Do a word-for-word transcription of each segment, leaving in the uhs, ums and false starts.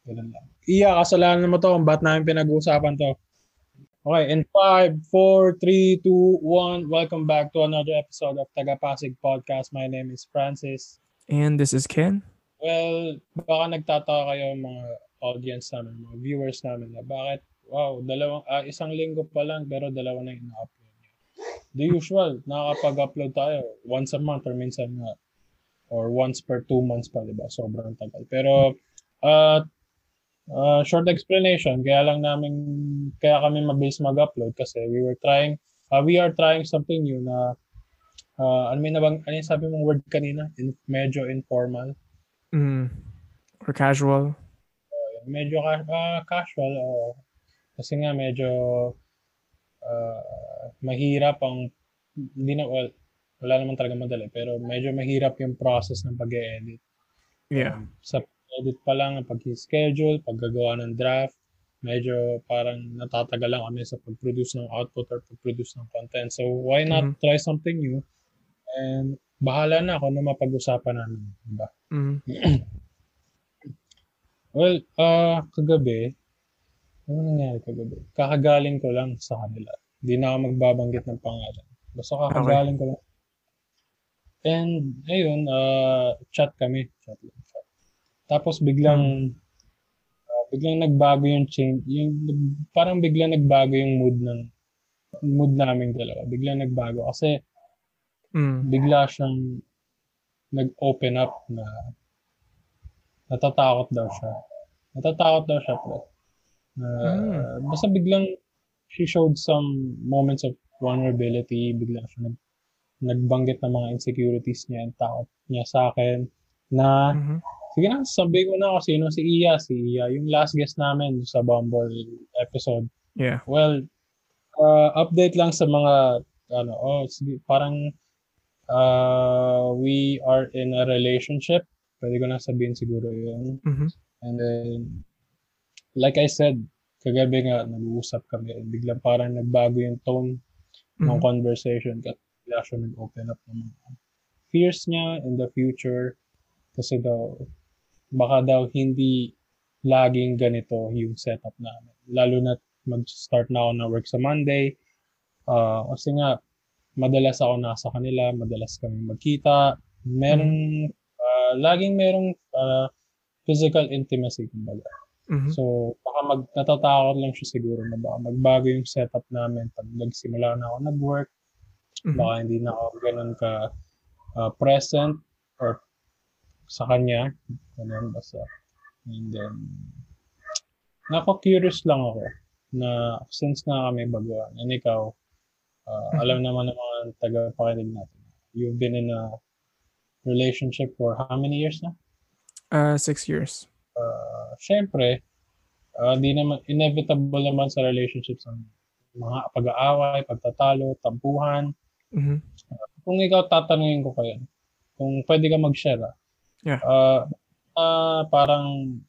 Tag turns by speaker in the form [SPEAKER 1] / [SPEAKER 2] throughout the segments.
[SPEAKER 1] Ganun lang. Iya, kasalanan mo to kung ba't namin pinag-uusapan to. Okay, in five, four, three, two, one, welcome back to another episode of Tagapasig Podcast. My name is Francis.
[SPEAKER 2] And this is Ken.
[SPEAKER 1] Well, baka nagtataka kayo mga audience namin, mga viewers namin na bakit, wow, dalawang, uh, isang linggo pa lang pero dalawa na yung ina-upload niyo. The usual, nakakapag-upload tayo once a month or minsan nga, or once per two months pa, diba? Sobrang tagal. Pero, uh, Uh, short explanation, kaya lang namin, kaya kami mabilis mag-upload kasi we were trying, uh, we are trying something new na, uh, ano may nabang, ano yung sabi mong word kanina? In, medyo informal.
[SPEAKER 2] Mm. Or casual.
[SPEAKER 1] Uh, medyo uh, casual, uh, kasi nga medyo uh, mahirap ang, hindi na, well, wala naman talaga madali, pero medyo mahirap yung process ng pag-edit.
[SPEAKER 2] Yeah.
[SPEAKER 1] Um, sa edit pa lang, pag-schedule, paggagawa ng draft, medyo parang natatagal lang kami sa pag-produce ng output or pag-produce ng content. So, why not mm-hmm. try something new? And bahala na ako na mapag-usapan namin. Diba? Mm-hmm. Well, uh, kagabi, ano nangyari kagabi? Kakagaling ko lang sa kanila. Hindi na ako magbabanggit ng pangalan. Basta kakagaling okay. ko lang. And, ayun, uh, chat kami. Chat lang. Tapos biglang hmm. uh, biglang nagbago yung change, yung parang biglang nagbago yung mood ng mood naming dalawa. Biglang nagbago kasi hmm. bigla siyang nag-open up na natatakot daw siya. Natatakot daw siya po. Uh, hmm. Basta biglang she showed some moments of vulnerability. Bigla siya nag, nagbanggit ng mga insecurities niya and takot niya sa akin na mm-hmm. Sige na, sabi ko na ako sino si Iya. Si Iya, yung last guest namin sa Bumble episode.
[SPEAKER 2] Yeah.
[SPEAKER 1] Well, uh, update lang sa mga, ano, oh, sige, parang uh, we are in a relationship. Pwede ko na sabihin siguro yun.
[SPEAKER 2] Mm-hmm.
[SPEAKER 1] And then, like I said, kagabi nga, nag-uusap kami. Biglang parang nagbago yung tone mm-hmm. ng conversation. Kasi bigla siya nag-open up ng mga fears niya in the future. Kasi daw, baka daw hindi laging ganito yung setup namin. Lalo na mag-start na ako na work sa Monday. Uh, kasi nga, madalas ako nasa kanila, madalas kami magkita. Meron, mm-hmm. uh, laging merong uh, physical intimacy, kumbaga. Mm-hmm. So, baka mag, natatakot lang siya siguro na baka magbago yung setup namin pag nagsimula na ako nag-work. Mm-hmm. Baka hindi na ako ganun ka uh, present or sa kanya, ganun basta. And then, nako-curious lang ako na since na kami baguhan, and ikaw, uh, mm-hmm. alam naman ng mga taga-pakinig natin, you've been in a relationship for how many years na?
[SPEAKER 2] Uh, six years.
[SPEAKER 1] Uh, Siyempre, uh, di naman, inevitable naman sa relationships ang mga pag-aaway, pagtatalo, tampuhan.
[SPEAKER 2] Mm-hmm.
[SPEAKER 1] Uh, kung ikaw tatanungin ko kayo, kung pwede ka mag-share, ah,
[SPEAKER 2] Yeah.
[SPEAKER 1] Uh, uh, parang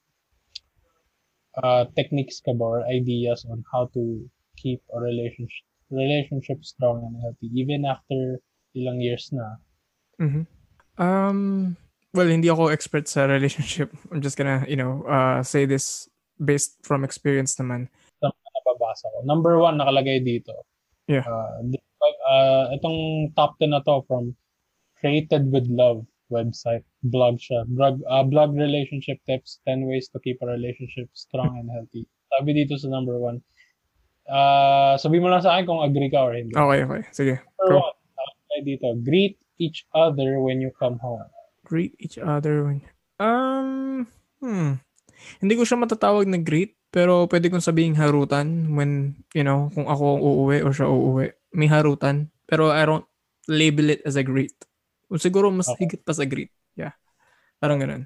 [SPEAKER 1] uh, techniques ka ba or ideas on how to keep a relationship relationship strong and healthy even after ilang years na?
[SPEAKER 2] Mm-hmm. Um, well, hindi ako expert sa relationship. I'm just gonna, you know, uh, say this based from experience naman.
[SPEAKER 1] Sa mga nababasa ko. Number one, nakalagay dito.
[SPEAKER 2] Yeah.
[SPEAKER 1] Uh, uh, itong top ten na to from Created with Love website, blog siya. Blog, uh, blog relationship tips, ten ways to keep a relationship strong and healthy. Sabi dito sa number one. Uh, sabi mo lang sa akin kung agree ka or hindi.
[SPEAKER 2] Okay, okay. Sige.
[SPEAKER 1] Number one, sabi dito, greet each other when you come home.
[SPEAKER 2] Greet each other when... Um, hmm. Hindi ko siya matatawag na greet, pero pwede kong sabihin harutan when, you know, kung ako uuwi or siya uuwi. May harutan, pero I don't label it as a greet. Siguro mas okay. Higit pa sa greet. Yeah. Parang ganun.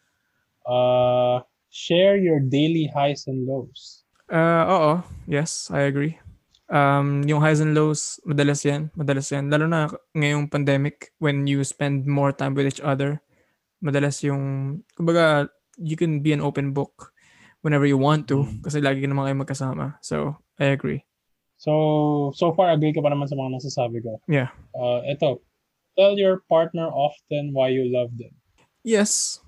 [SPEAKER 1] Uh, share your daily highs and lows.
[SPEAKER 2] Uh, oo. Yes, I agree. Um, yung highs and lows, madalas yan. Madalas yan. Lalo na ngayong pandemic, when you spend more time with each other, madalas yung, kumbaga, you can be an open book whenever you want to mm. kasi lagi ka naman kayo magkasama. So, I agree.
[SPEAKER 1] So, so far, agree ka pa naman sa mga nasasabi ko.
[SPEAKER 2] Yeah.
[SPEAKER 1] Uh, ito, tell your partner often why you love them.
[SPEAKER 2] Yes.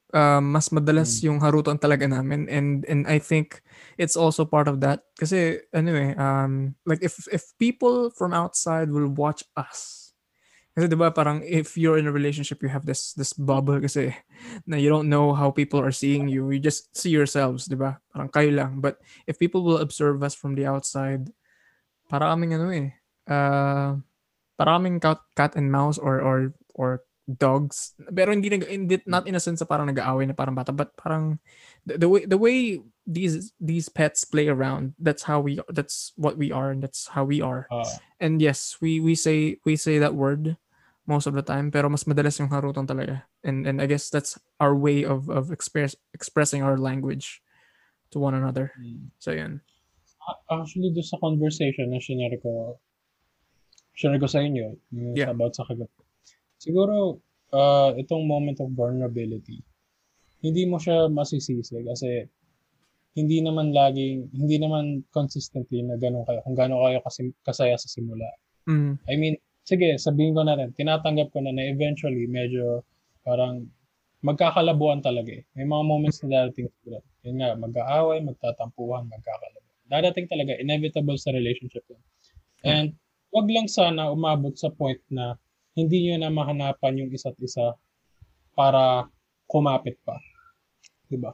[SPEAKER 2] uh, mas madalas
[SPEAKER 1] Mm.
[SPEAKER 2] yung harutan talaga namin, and and I think it's also part of that kasi anyway, um like if if people from outside will watch us, kasi 'di ba parang if you're in a relationship you have this this bubble kasi na you don't know how people are seeing you, you just see yourselves, 'di ba, parang kayo lang. But if people will observe us from the outside, para kaming ano eh, uh, para kaming cat, cat and mouse or or or dogs. Pero hindi nag hindi, not in a sense na parang nag-aaway na parang bata, but parang the, the way the way these these pets play around, that's how we that's what we are, and that's how we are.
[SPEAKER 1] Ah,
[SPEAKER 2] And yes, we we say we say that word most of the time, pero mas madalas yung harutan talaga. And and I guess that's our way of of express expressing our language to one another.
[SPEAKER 1] mm.
[SPEAKER 2] So yun.
[SPEAKER 1] A- Actually, doon sa conversation na shinare ko, shinare ko sa inyo, yung sa
[SPEAKER 2] Yeah.
[SPEAKER 1] about sa kagabi. Siguro, ah, itong moment of vulnerability, hindi mo siya masisisi kasi hindi naman laging, hindi naman consistently na ganun kayo, kung gano'n kayo kasi, kasaya sa simula.
[SPEAKER 2] Mm.
[SPEAKER 1] I mean, sige, sabihin ko na rin, tinatanggap ko na na eventually medyo parang magkakalabuan talaga eh. May mga moments na darating siguro. Yun nga, mag-aaway, magtatampuhan, magkakalabuan. Darating talaga, inevitable sa relationship yun.
[SPEAKER 2] Yeah.
[SPEAKER 1] And wag lang sana umabot sa point na hindi nyo na mahanapan yung isa't isa para kumapit pa. Diba?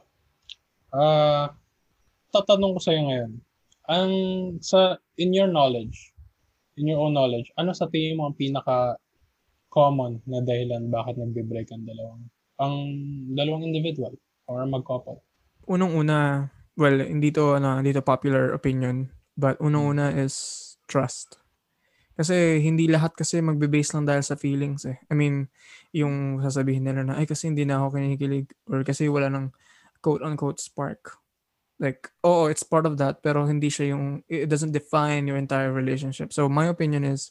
[SPEAKER 1] Ah, tatanong ko sa'yo ngayon, ang sa, in your knowledge, in your own knowledge, ano sa tingin mo ang pinaka common na dahilan bakit nagbe-break ang dalawang ang dalawang individual or mag-couple?
[SPEAKER 2] Unang-una, well, hindi to ano, hindi to popular opinion, but
[SPEAKER 1] Hmm.
[SPEAKER 2] unang-una is trust. Kasi hindi lahat kasi magbe-base lang dahil sa feelings eh. I mean, yung sasabihin nila na, ay kasi hindi na ako kinikilig or kasi wala ng quote-unquote spark. Like, oo, it's part of that, pero hindi siya yung, it doesn't define your entire relationship. So my opinion is,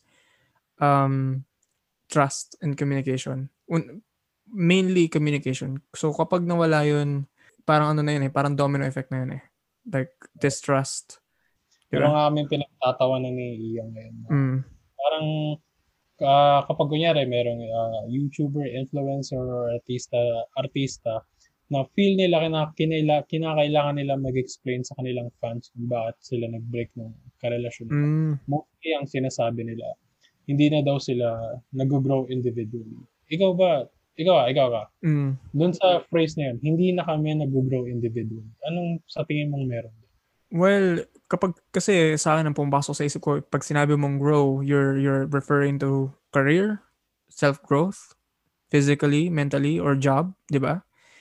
[SPEAKER 2] um, trust and communication. Un- mainly communication. So kapag nawala yun, parang ano na yun eh, parang domino effect na yun eh. Like, distrust. Di
[SPEAKER 1] Pero
[SPEAKER 2] ba?
[SPEAKER 1] nga kami pinagtatawanan ni Ian ngayon na
[SPEAKER 2] Mm.
[SPEAKER 1] parang ah, kapag kunyari merong ah, YouTuber, influencer, or artista, artista na feel nila kina, kinaila, kinakailangan nila mag-explain sa kanilang fans kung bakit sila nag-break ng karelasyon nila.
[SPEAKER 2] Mm.
[SPEAKER 1] Mostly ang sinasabi nila, hindi na daw sila nag-grow individually. Ikaw ba, ikaw, ah, ikaw ka,
[SPEAKER 2] Mm.
[SPEAKER 1] doon sa phrase na yun, hindi na kami nag-grow individually. Anong sa tingin mong meron?
[SPEAKER 2] Well, kapag kasi sa akin ang pumapasok sa isip ko, pag sinabi mong grow, you're you're referring to career, self-growth, physically, mentally, or job, di ba?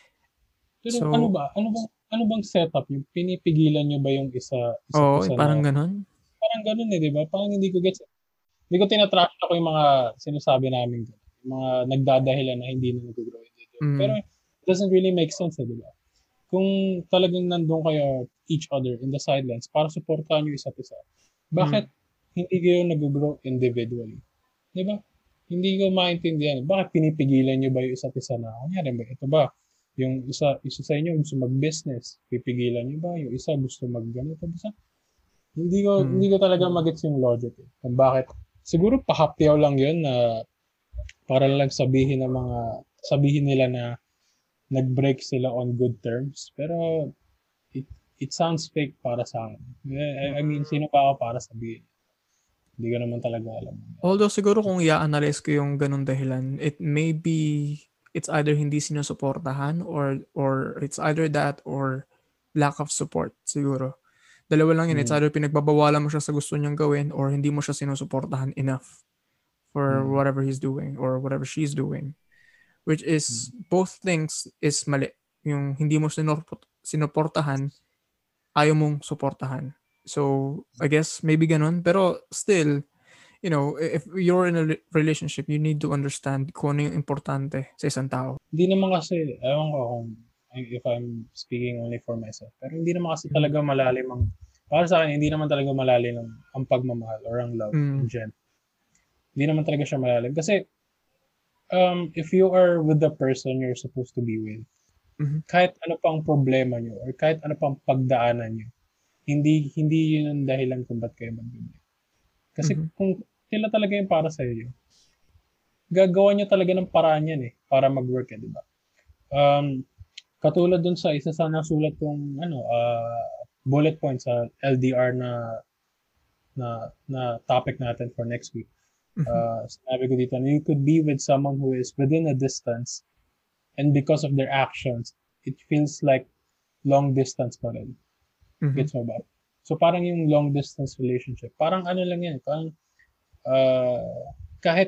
[SPEAKER 1] Pero ano
[SPEAKER 2] So,
[SPEAKER 1] ba, ano bang, ano bang setup yung pinipigilan nyo ba yung isa, isa't
[SPEAKER 2] oo, eh,
[SPEAKER 1] isa na,
[SPEAKER 2] parang ganun.
[SPEAKER 1] parang ganun eh, di ba? Parang hindi ko gets. Hindi ko tinatrash ako yung mga sinasabi namin, yung mga nagdadahilan na hindi na nag-grow individually. Pero
[SPEAKER 2] Mm.
[SPEAKER 1] it doesn't really make sense eh, di ba? Kung talagang nandun kayo each other in the sidelines para supportahan yung isa't isa,
[SPEAKER 2] Mm.
[SPEAKER 1] bakit hindi kayo nag-grow individually? Di ba? Hindi ko maintindihan. Bakit pinipigilan nyo ba yung isa't isa na, kunyari ba, ito ba, yung isa, isa sa inyo gusto mag-business, pipigilan nyo ba? Yung isa gusto mag-ganito, basta, hindi ko,
[SPEAKER 2] Mm.
[SPEAKER 1] hindi ko talaga magets yung logic eh. Kung bakit, siguro pahapyaw lang yun na para lang sabihin ng mga, sabihin nila na nag-break sila on good terms. Pero, it, it sounds fake para sa akin. I, I mean, sino pa ako para sabihin? Hindi ko naman talaga alam.
[SPEAKER 2] Although siguro kung i-analyze ko yung ganun dahilan, it may be it's either hindi sinusuportahan or or it's either that or lack of support siguro. Dalawa lang yun. It's
[SPEAKER 1] Mm,
[SPEAKER 2] either pinagbabawalan mo siya sa gusto niyang gawin or hindi mo siya sinusuportahan enough for
[SPEAKER 1] mm,
[SPEAKER 2] whatever he's doing or whatever she's doing. Which is,
[SPEAKER 1] mm.
[SPEAKER 2] both things is mali. Yung hindi mo sinuport- sinuportahan, ayaw mong suportahan. So, I guess maybe ganun. Pero still, you know, if you're in a re- relationship, you need to understand kung ano yung importante sa isang tao.
[SPEAKER 1] Hindi naman kasi, ewan ko kung if I'm speaking only for myself, pero hindi naman kasi
[SPEAKER 2] Mm.
[SPEAKER 1] talaga malalim ang, para sa akin, hindi naman talaga malalim ang, ang pagmamahal or ang love in
[SPEAKER 2] Mm.
[SPEAKER 1] general. Hindi naman talaga siya malalim. Kasi, um, if you are with the person you're supposed to be with,
[SPEAKER 2] Mhm.
[SPEAKER 1] kahit ano pang problema nyo or kahit ano pang pagdaanan nyo, hindi hindi yun ang dahilan kung ba't kayo mag-break. Kasi
[SPEAKER 2] Mhm.
[SPEAKER 1] kung sila talaga yung para sa iyo, gagawa nyo talaga ng paraan yan eh, para mag-work eh, di ba? Um, katulad dun sa isa sa nasulat kong ano, uh, bullet points sa L D R na na na topic natin for next week.
[SPEAKER 2] Mhm.
[SPEAKER 1] Uh, sinabi ko dito, you could be with someone who is within a distance and because of their actions, it feels like long distance pa rin.
[SPEAKER 2] Mhm.
[SPEAKER 1] Gets mo ba? So parang yung long distance relationship, parang ano lang yan, parang uh, kahit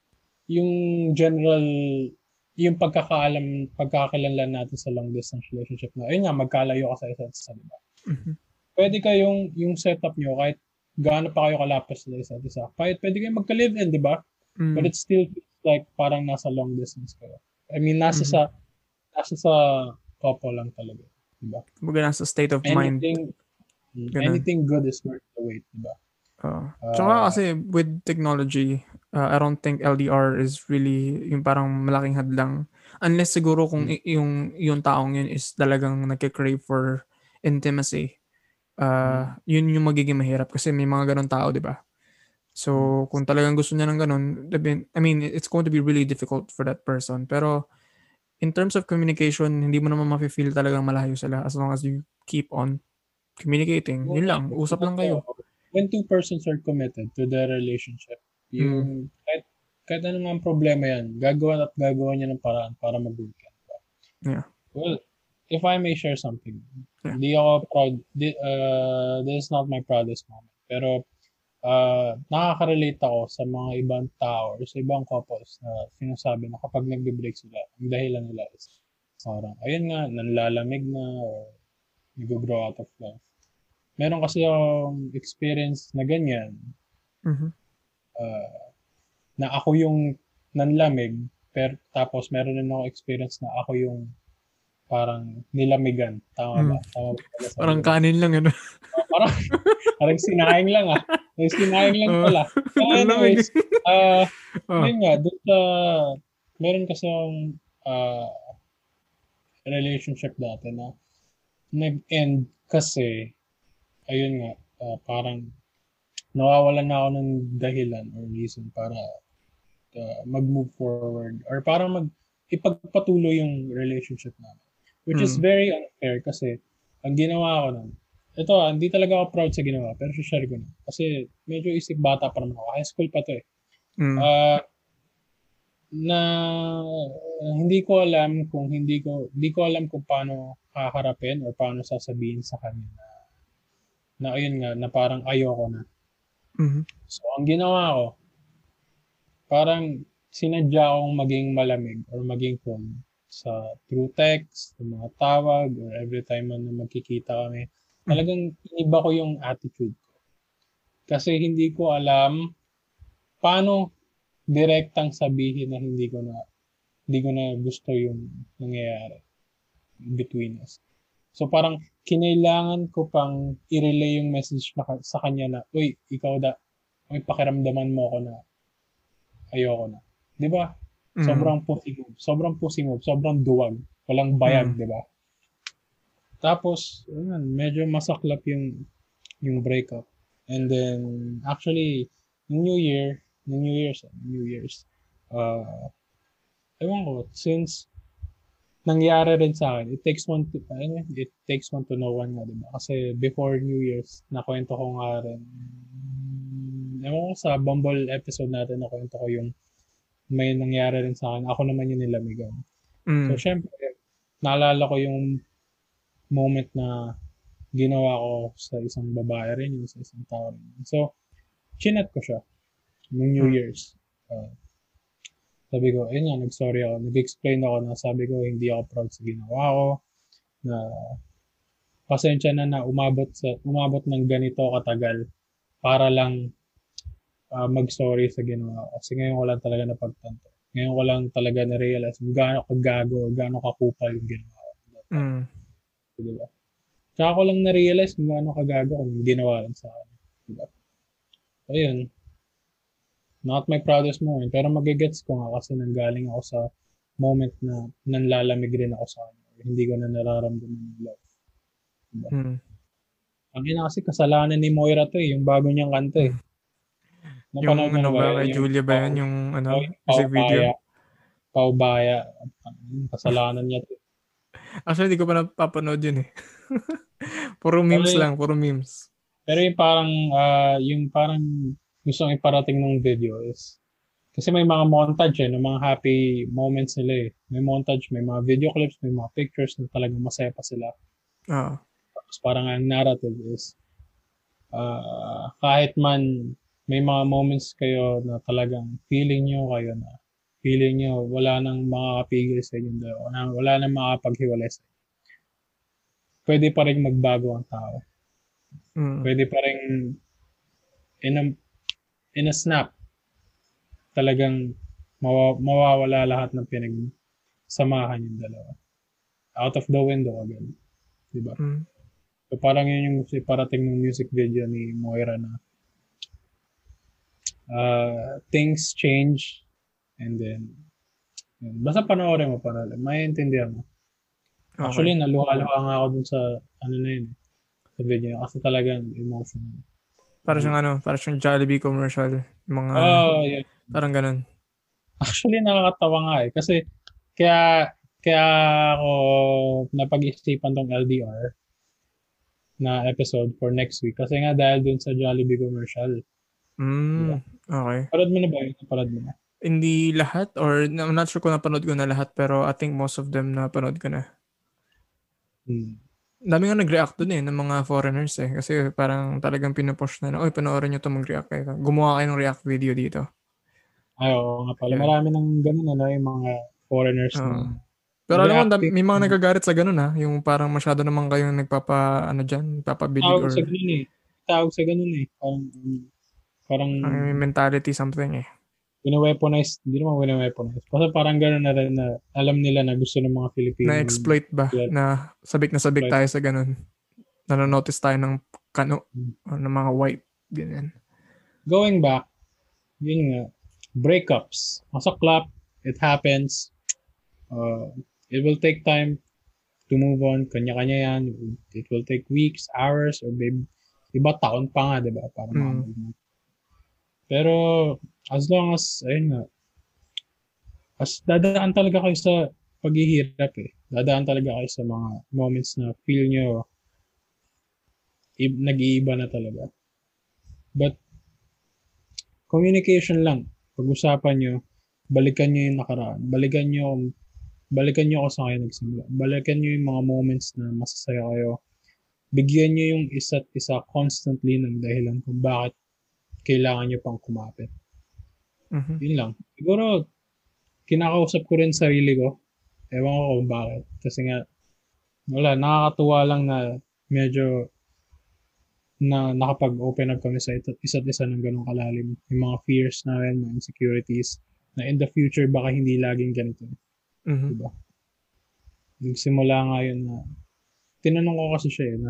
[SPEAKER 1] yung general, yung pagkakaalam, pagkakakilanlan natin sa long distance relationship na, ayun nga, magkalayo ka sa isa't isa, di ba?
[SPEAKER 2] Mhm.
[SPEAKER 1] Pwede kayong, yung setup nyo, kahit gaano pa kayo kalapit sa isa't isa, kahit pwede kayong magka-live-in, di ba? But
[SPEAKER 2] Mm.
[SPEAKER 1] it still feels like parang nasa long distance kayo. I mean, nasa
[SPEAKER 2] Mhm.
[SPEAKER 1] sa, nasa sa couple lang talaga, di ba?
[SPEAKER 2] Kumbaga nasa state of mind.
[SPEAKER 1] Anything,
[SPEAKER 2] Ganun.
[SPEAKER 1] anything good is worth the wait, di ba?
[SPEAKER 2] Uh,
[SPEAKER 1] Uh,
[SPEAKER 2] tsaka kasi with technology, uh, I don't think L D R is really yung parang malaking hadlang. Unless siguro kung
[SPEAKER 1] Mm.
[SPEAKER 2] i- yung yung taong yun is talagang nagke-crave for intimacy. Uh, yun yung magiging mahirap kasi may mga ganun tao, di ba? So, kung talagang gusto niya ng ganun, I mean, I mean, it's going to be really difficult for that person. Pero, in terms of communication, hindi mo naman mafe-feel talagang malayo sila as long as you keep on communicating. Yun lang, usap lang kayo.
[SPEAKER 1] When two persons are committed to the relationship, yung kahit, kahit ano nga ang problema yan, gagawa at gagawa niya ng paraan para mag-work yan.
[SPEAKER 2] Yeah.
[SPEAKER 1] Well, if I may share something,
[SPEAKER 2] Yeah.
[SPEAKER 1] hindi ako proud, di, uh, this is not my proudest moment, pero uh, nakaka-relate ako sa mga ibang tao or sa ibang couples na sinasabi na kapag nagbe-break sila, ang dahilan nila is parang, ayun nga, nanlalamig na or nag-grow out of love. Meron kasi yung experience na ganyan,
[SPEAKER 2] Mhm.
[SPEAKER 1] uh, na ako yung nanlamig, pero tapos meron din ako experience na ako yung parang nilamigan. Tama
[SPEAKER 2] Mm.
[SPEAKER 1] ba? Tama ba pala sabi
[SPEAKER 2] Parang
[SPEAKER 1] ko?
[SPEAKER 2] kanin lang, ano?
[SPEAKER 1] Uh, parang, parang sinayang lang ah. Yung sinayang lang
[SPEAKER 2] Oo.
[SPEAKER 1] pala. So
[SPEAKER 2] Ang lamig.
[SPEAKER 1] anyways, uh,
[SPEAKER 2] Oh.
[SPEAKER 1] yun nga, doon sa, meron kasi yung uh, relationship dati na nag-end kasi, ayun nga, uh, parang nawawalan na ako ng dahilan or reason para uh, mag-move forward or parang mag ipagpatuloy yung relationship namin. Which is
[SPEAKER 2] Mm.
[SPEAKER 1] very unfair kasi ang ginawa ko nun, ito ah, hindi talaga ako proud sa ginawa, pero share ko na. Kasi medyo isip bata pa naman ako. High school pa to eh.
[SPEAKER 2] Mm.
[SPEAKER 1] Uh, na uh, hindi ko alam kung hindi ko hindi ko alam kung paano haharapin or paano sasabihin sa kanya na na ayun nga, na parang ayoko na.
[SPEAKER 2] Mhm.
[SPEAKER 1] So, ang ginawa ko, parang sinadya akong maging malamig or maging cold sa through text, sa mga tawag, or every time man na magkikita kami. Talagang iniba ko yung attitude ko. Kasi hindi ko alam paano direktang sabihin na hindi ko na hindi ko na gusto yung nangyayari between us. So parang kinailangan ko pang i-relay yung message na, sa kanya na, uy, ikaw da, may pakiramdaman mo ako na ayoko na. 'Di ba?
[SPEAKER 2] Mm.
[SPEAKER 1] Sobrang pussy move, sobrang pussy move, sobrang duwag, walang bayag,
[SPEAKER 2] Mm.
[SPEAKER 1] 'di ba? Tapos, ayun, medyo masaklap yung yung breakup. And then actually, New Year, New Year's, New Year's. Uh, ewan ko, since nangyari rin sa akin, it takes one to, ano, it takes one to know one nga, 'di ba? Kasi before New Year's, nakwento ko nga rin, ewan ko sa Bumble episode natin, nakwento ko yung may nangyari rin sa akin. Ako naman yung nilamigan.
[SPEAKER 2] Mm.
[SPEAKER 1] So, syempre, naalala ko yung moment na ginawa ko sa isang babae rin, yung sa isang tao rin. So, chinat ko siya noong New
[SPEAKER 2] Mm.
[SPEAKER 1] Year's. Uh, sabi ko, ayun nga, nag-sorry ako. Nag-explain ako na sabi ko, hindi ako proud sa ginawa ko. Na pasensya na na umabot sa umabot ng ganito katagal para lang uh, mag-sorry sa ginawa ko. Kasi ngayon ko lang talaga napagtanto. Ngayon ko lang talaga na-realize kung gaano kagago, gaano kakupal yung ginawa ko.
[SPEAKER 2] Mm.
[SPEAKER 1] Diba? Tsaka ko lang na-realize kung gaano kagago kung ginawa lang sa akin. Diba? Ayun. Not my proudest moment, pero magigets ko nga kasi nanggaling ako sa moment na nanlalamig rin ako sa kanya. Hindi ko na nararamdaman yung love. Diba?
[SPEAKER 2] Mm.
[SPEAKER 1] Ang ina kasi kasalanan ni Moira to eh, yung bago niyang kanta eh.
[SPEAKER 2] Yung
[SPEAKER 1] Napanood mo
[SPEAKER 2] ano
[SPEAKER 1] na ba
[SPEAKER 2] ba,
[SPEAKER 1] yan?
[SPEAKER 2] kay
[SPEAKER 1] Yung
[SPEAKER 2] Julia ba
[SPEAKER 1] Pau,
[SPEAKER 2] yan? Yung ano,
[SPEAKER 1] Pau,
[SPEAKER 2] music video?
[SPEAKER 1] Paubaya. Paubaya. Kasalanan niya to.
[SPEAKER 2] Actually, di ko pa napapanood yun eh. Puro
[SPEAKER 1] Pero
[SPEAKER 2] memes
[SPEAKER 1] yung,
[SPEAKER 2] lang, puro memes.
[SPEAKER 1] pero yung parang, ah, yung parang gusto kong iparating ng video is, kasi may mga montage eh, ng mga happy moments nila eh. May montage, may mga video clips, may mga pictures na talagang masaya pa sila.
[SPEAKER 2] Oo.
[SPEAKER 1] Tapos parang ang narrative is, ah, kahit man may mga moments kayo na talagang feeling nyo kayo na feeling nyo wala nang makakapigil sa inyo dalawa, wala, wala nang makakapaghiwalay sa inyo. Pwede pa rin magbago ang tao.
[SPEAKER 2] Mm.
[SPEAKER 1] Pwede pa rin in a, in a snap talagang mawa, mawawala lahat ng pinagsamahan yung dalawa. Out of the window agad. Diba?
[SPEAKER 2] Mm.
[SPEAKER 1] So parang yun yung parating ng music video ni Moira na uh, things change and then yun. Basta panoorin mo para maintindihan mo.
[SPEAKER 2] Okay.
[SPEAKER 1] Actually, naluha-luha nga ako dun sa ano na yun, sa video kasi talagang emotional.
[SPEAKER 2] Para siyang ano, para siyang Jollibee commercial. Yung mga,
[SPEAKER 1] Oh, yeah.
[SPEAKER 2] parang ganun.
[SPEAKER 1] Actually, nakakatawa nga eh. Kasi, kaya, kaya ako napag-isipan tong L D R na episode for next week. Kasi nga dahil dun sa Jollibee commercial. Diba?
[SPEAKER 2] Mm, okay.
[SPEAKER 1] Parad mo na ba yun? Parad mo na.
[SPEAKER 2] Hindi lahat, or I'm not sure kung napanood ko na lahat, pero I think most of them napanood ko na.
[SPEAKER 1] Hmm.
[SPEAKER 2] Dami nga nag-react dun eh, ng mga foreigners eh. Kasi parang talagang pinupush na na, oy, panoorin nyo to mag-react kayo. Gumawa kayo ng react video dito.
[SPEAKER 1] Ay, oo nga pala.
[SPEAKER 2] Yun.
[SPEAKER 1] Marami nang ganun, ano, yung mga foreigners
[SPEAKER 2] Oo.
[SPEAKER 1] na
[SPEAKER 2] Pero alam mo,
[SPEAKER 1] reacting.
[SPEAKER 2] may mga nagagalit sa ganun ha. Yung parang masyado naman kayong nagpapa, ano dyan, nagpapabilib
[SPEAKER 1] Tawag sa
[SPEAKER 2] or
[SPEAKER 1] ganun eh. Tawag sa ganun eh. Parang, parang
[SPEAKER 2] parang may mentality something eh.
[SPEAKER 1] wine-weaponize, hindi naman wine-weaponize. Kasi parang gano'n na rin na alam nila na gusto ng mga Filipino.
[SPEAKER 2] Na-exploit ba?
[SPEAKER 1] Yeah.
[SPEAKER 2] Na sabik na sabik tayo sa ganun. Nanonotice tayo ng kano o ng mga white. Ganyan.
[SPEAKER 1] Going back, yun nga, breakups. Masaklap, it happens. Uh, it will take time to move on. Kanya-kanya yan. It will take weeks, hours, or maybe iba taon pa nga, di ba? Para
[SPEAKER 2] Mm.
[SPEAKER 1] makamove. Pero, as long as, ayun nga, as dadaan talaga kayo sa paghihirap eh. Dadaan talaga kayo sa mga moments na feel nyo i- nag-iiba na talaga. But, communication lang. Pag-usapan nyo, balikan nyo yung nakaraan. Balikan nyo, balikan nyo kung saan kayo nagsimula. Balikan nyo yung mga moments na masasaya kayo. Bigyan nyo yung isa't isa constantly ng dahilan kung bakit kailangan nyo pang kumapit.
[SPEAKER 2] Mhm.
[SPEAKER 1] Yun lang. Siguro, kinakausap ko rin sarili ko. Ewan ko kung bakit. Kasi nga, wala, nakakatuwa lang na medyo na nakapag-open up kami sa ito- isa't isa ng ganong kalalim. Yung mga fears namin, mga insecurities, na in the future baka hindi laging ganito.
[SPEAKER 2] Mhm.
[SPEAKER 1] Diba? Nagsimula nga yun na, tinanong ko kasi siya eh, na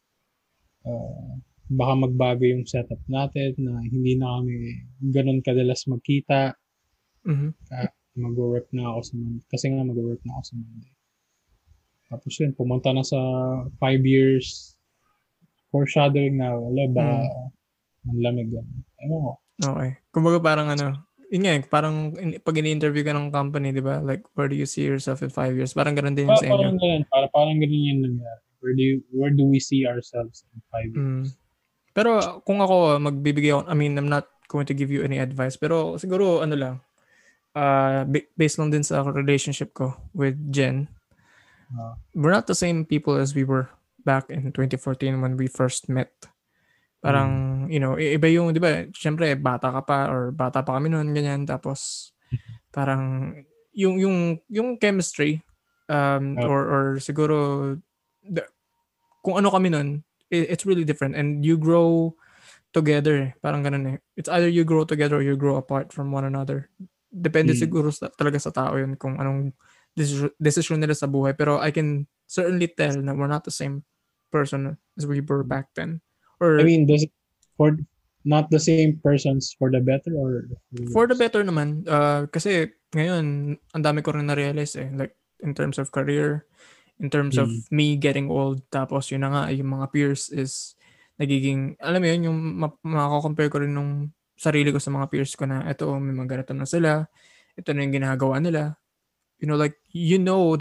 [SPEAKER 1] uh, baka magbago yung setup natin, na hindi na kami ganon kadalas magkita.
[SPEAKER 2] Mhm.
[SPEAKER 1] Uh, mag-work na ako sa Monday. Kasi nga mag-work na ako sa Monday. Tapos yun, pumunta na sa five years foreshadowing na wala, baka
[SPEAKER 2] Mm.
[SPEAKER 1] manlamig yan. Ewan ko.
[SPEAKER 2] Okay. Kumbaga parang ano, yun nga, eh, parang in- pag ini-interview ka ng company, di ba? Like, where do you see yourself in five years? Parang ganun din yun
[SPEAKER 1] Pa,
[SPEAKER 2] sa inyo.
[SPEAKER 1] parang ganun, para, parang ganun yung nangyari. Where do, you, where do we see ourselves in five
[SPEAKER 2] Mm.
[SPEAKER 1] years?
[SPEAKER 2] Pero kung ako, magbibigay ako, I mean, I'm not going to give you any advice, pero siguro, ano lang, uh, based lang din sa relationship ko with Jen,
[SPEAKER 1] Uh,
[SPEAKER 2] we're not the same people as we were back in twenty fourteen when we first met. Parang, you know, iba yung, di ba, syempre, bata ka pa or bata pa kami noon, ganyan. Tapos, parang, yung, yung, yung chemistry, um,
[SPEAKER 1] uh,
[SPEAKER 2] or, or siguro, the, kung ano kami noon, it, it's really different. And you grow together, parang ganun eh. It's either you grow together or you grow apart from one another. Depende
[SPEAKER 1] mm.
[SPEAKER 2] siguro sa, talaga sa tao yun kung anong decision, decision nila sa buhay. Pero I can certainly tell na we're not the same person as we were back then. Or
[SPEAKER 1] I mean, does it, for not the same persons for the better or
[SPEAKER 2] for the better naman, uh, kasi ngayon, ang dami ko rin na-realize eh. Like, in terms of career, in terms of
[SPEAKER 1] mm.
[SPEAKER 2] me getting old, tapos yun na nga, yung mga peers is nagiging, alam mo yun, yung makakompare ko rin nung sarili ko sa mga peers ko na, eto, may mga ganito na sila, ito na yung ginagawa nila. You know, like, you know that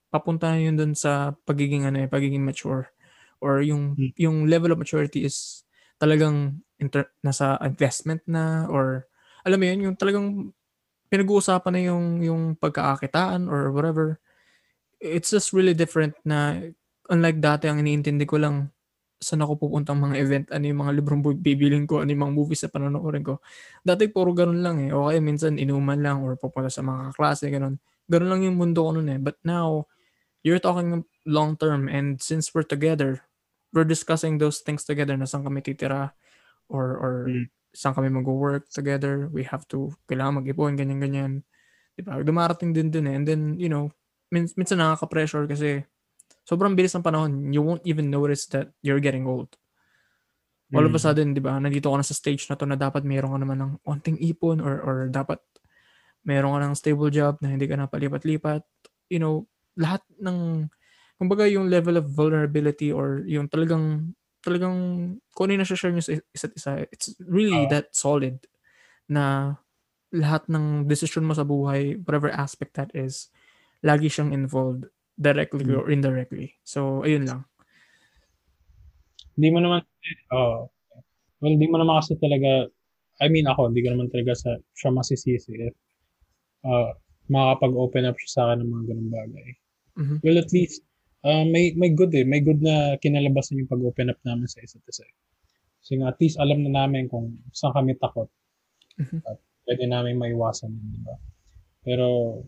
[SPEAKER 2] papunta na yun dun sa pagiging ano eh, pagiging mature. Or yung
[SPEAKER 1] Hmm.
[SPEAKER 2] yung level of maturity is talagang inter- nasa investment na, or alam mo yun, yung talagang pinag-uusapan na yung yung pagkakakitaan or whatever. It's just really different na unlike dati ang iniintindi ko lang saan ako pupuntang mga event, ano yung mga librong bu- bibilin ko, ano yung mga movies na panonoodin ko. Dati puro ganun lang eh. O kaya minsan inuman lang or pupunta sa mga klase, ganun. Ganun lang yung mundo ko nun eh. But now, you're talking long term, and since we're together, we're discussing those things together na saan kami titira or or
[SPEAKER 1] Hmm.
[SPEAKER 2] saan kami mag-work together. We have to, kailangan mag-ipon, ganyan-ganyan. Diba? Dumarating din dun eh. And then, you know, min- minsan nakaka-pressure kasi sobrang bilis ng panahon. You won't even notice that you're getting old. All of a
[SPEAKER 1] Hmm.
[SPEAKER 2] sudden, di ba, nandito ka na sa stage na to na dapat mayroon ka naman ng konting ipon, or or dapat mayroon ka ng stable job na hindi ka na palipat-lipat. You know, lahat ng, kumbaga yung level of vulnerability or yung talagang, talagang kung ano yung nasa-share nyo sa isa't isa, it's really
[SPEAKER 1] Ah,
[SPEAKER 2] that solid na lahat ng decision mo sa buhay, whatever aspect that is, lagi siyang involved directly
[SPEAKER 1] hmm.
[SPEAKER 2] or indirectly. So, ayun lang.
[SPEAKER 1] Hindi mo naman, oh, well, hindi mo naman kasi talaga, I mean ako, hindi ko naman talaga sa, siya masisisi if uh, makakapag-open up siya sa akin ng mga ganung bagay.
[SPEAKER 2] Mhm.
[SPEAKER 1] Well, at least, uh, may may good eh. May good na kinalabasan yung pag-open up namin sa isa't isa. Kasi nga, at least alam na namin kung saan kami takot
[SPEAKER 2] Mhm.
[SPEAKER 1] at pwede namin maiwasan yun, di ba? Pero,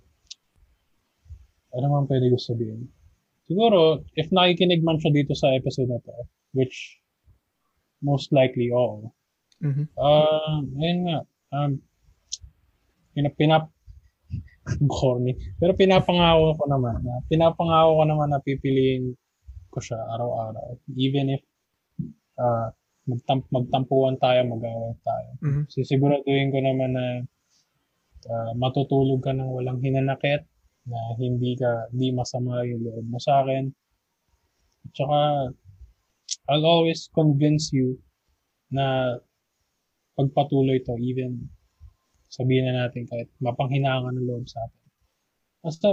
[SPEAKER 1] ano man pwede ko sabihin? Siguro, if nakikinig man siya dito sa episode na to, which most likely, oo.
[SPEAKER 2] Mhm.
[SPEAKER 1] Ah, ayun nga, um, pinap, pinap, corny. Pero pinapangako ko naman, na, pinapangako ko naman na pipiliin ko siya araw-araw. Even if uh, magtamp magtampuan tayo, mag-away tayo.
[SPEAKER 2] Mhm.
[SPEAKER 1] Sisiguraduhin ko naman na uh, matutulog ka ng walang hinanakit, na hindi ka, hindi masama yung loob mo sa akin. At saka, I'll always convince you na pagpatuloy to, even sabihin na natin kahit mapanghinaan ng loob sa atin. Basta,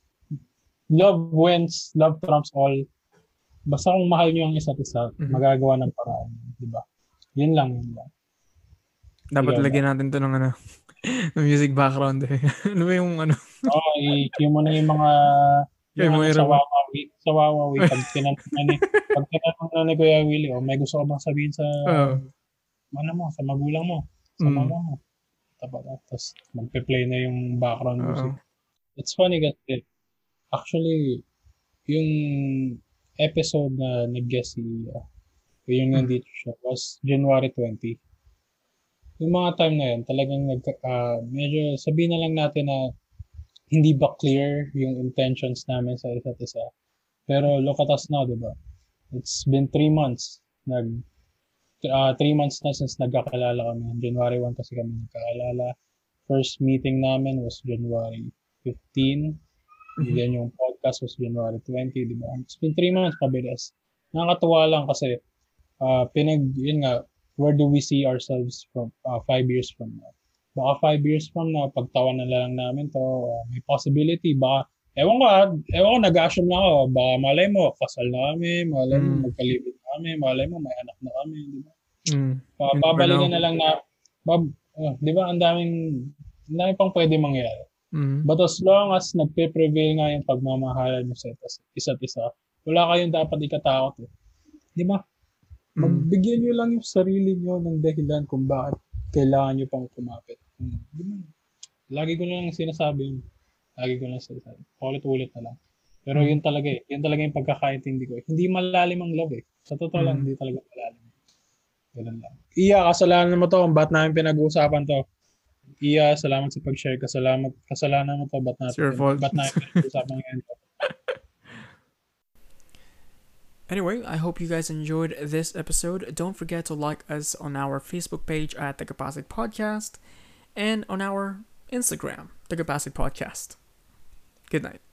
[SPEAKER 1] love wins, love trumps all. Basta kung mahal nyo ang isa't isa,
[SPEAKER 2] Mhm.
[SPEAKER 1] magagawa ng paraan. Di ba? Yun lang, yun lang.
[SPEAKER 2] Dapat
[SPEAKER 1] Ikaw ba?
[SPEAKER 2] lagyan natin to ng ano, ng music background eh. Ano ba yung ano?
[SPEAKER 1] Oo, i-cue mo na yung mga,
[SPEAKER 2] Kay
[SPEAKER 1] yung ano, sa
[SPEAKER 2] Moira mo.
[SPEAKER 1] Wawawi. Sa Wawawi, pag tinanong na ni, pag tinanong na ni Kuya Willie, oh, may gusto ka bang sabihin sa,
[SPEAKER 2] Oo.
[SPEAKER 1] ano mo, sa magulang mo, sa
[SPEAKER 2] Mm.
[SPEAKER 1] mama mo. Tapos, tapos magpe-play na yung background
[SPEAKER 2] Oo.
[SPEAKER 1] music. It's funny kasi, actually, yung episode na nag-guest si, uh, yung
[SPEAKER 2] Mm.
[SPEAKER 1] nandito siya, was January twentieth. Yung mga time na yun, talagang nag, ah, medyo sabihin na lang natin na hindi ba clear yung intentions namin sa isa't isa. Pero look at us now, di ba? It's been three months. Nag, ah, three months na since nagkakalala kami. January first kasi kami nagkakalala. First meeting namin was January fifteenth.
[SPEAKER 2] Mhm.
[SPEAKER 1] Then yung podcast was January twentieth, di ba? It's been three months, pabilis. Nakakatuwa lang kasi, ah, pinag, yun nga, where do we see ourselves from uh, five years from now? Baka five years from now, pagtawan na lang namin to, uh, may possibility, baka, ewan ko, ah, ewan ko, nag-assume na ako, baka malay mo, kasal na kami, malay mo,
[SPEAKER 2] Mm.
[SPEAKER 1] magkalibig na kami, malay mo, may anak na kami, di ba?
[SPEAKER 2] Mm.
[SPEAKER 1] Pa-
[SPEAKER 2] You never
[SPEAKER 1] babalikan
[SPEAKER 2] know.
[SPEAKER 1] na lang na, bab, uh, di ba, ang daming, ang daming pang pwede mangyari.
[SPEAKER 2] Mm.
[SPEAKER 1] But as long as nagpe-prevail nga yung pagmamahalan nyo sa isa't isa't isa, wala kayong dapat ikatakot eh. Di ba?
[SPEAKER 2] Mm.
[SPEAKER 1] Magbigyan nyo lang yung sarili nyo ng dahilan kung bakit kailangan nyo pang kumapit. Hmm, di ba? Lagi ko lang sinasabi yun. Lagi ko lang sinasabi. Ulit-ulit na lang. Pero
[SPEAKER 2] Mm.
[SPEAKER 1] yun talaga eh. Yun talaga yung pagkakaintindi ko. Hindi malalim ang love eh. Sa totoo lang,
[SPEAKER 2] Mm.
[SPEAKER 1] hindi talaga malalim. Ganun lang. Iya, kasalanan mo to kung ba't namin pinag-uusapan to. Iya, salamat sa pag-share. Kasalamat, kasalanan mo to, ba't
[SPEAKER 2] It's your
[SPEAKER 1] natin,
[SPEAKER 2] fault.
[SPEAKER 1] ba't namin pinag-uusapan ngayon to.
[SPEAKER 2] Anyway, I hope you guys enjoyed this episode. Don't forget to like us on our Facebook page at The Kapasig Podcast and on our Instagram, The Kapasig Podcast. Good night.